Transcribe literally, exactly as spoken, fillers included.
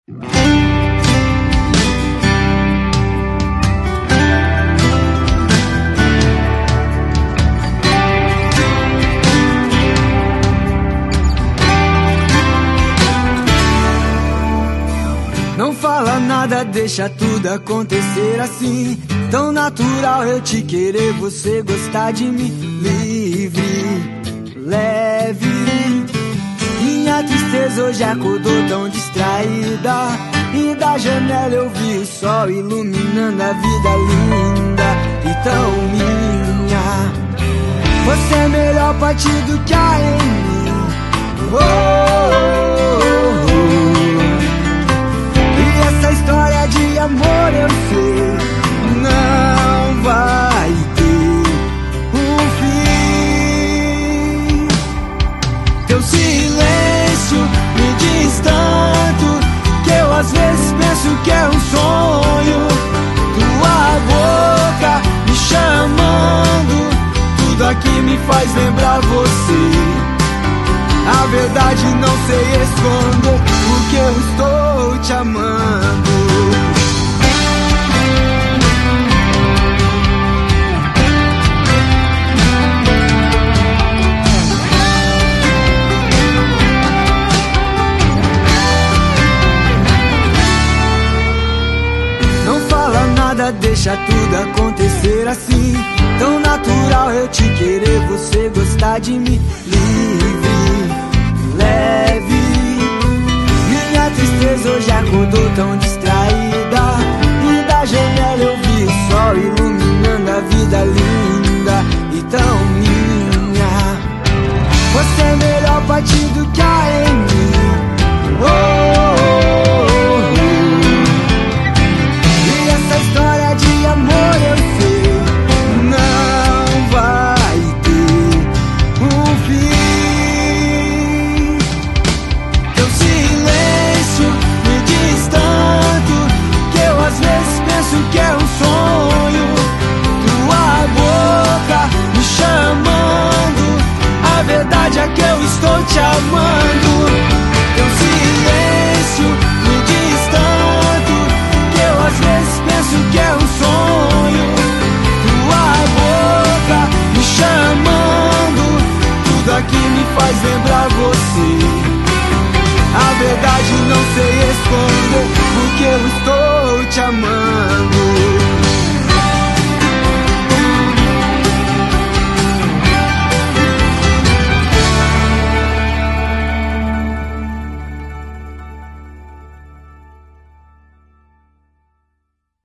Não fala nada, deixa tudo acontecer assim. Tão natural eu te querer, você gostar de mim. Livre, leve. Minha tristeza hoje acordou tão distraída, e da janela eu vi o sol iluminando a vida linda e tão minha. Você é melhor parte do que há em mim. Oh, oh, oh, oh. Essa história de amor eu sei, não vai ter um fim. Teu silêncio me diz tanto, que eu às vezes penso que é um sonho. Tua boca me chamando, tudo aqui me faz lembrar você. A verdade não sei esconder, porque eu estou te amando. Não fala nada, deixa tudo acontecer assim. Tão natural eu te querer, você gostar de mim. Livre, leve. Minha tristeza hoje acordou tão distraída, e da janela eu vi o sol iluminando a vida linda e tão minha. Você é melhor parte do que há em mim. Oh,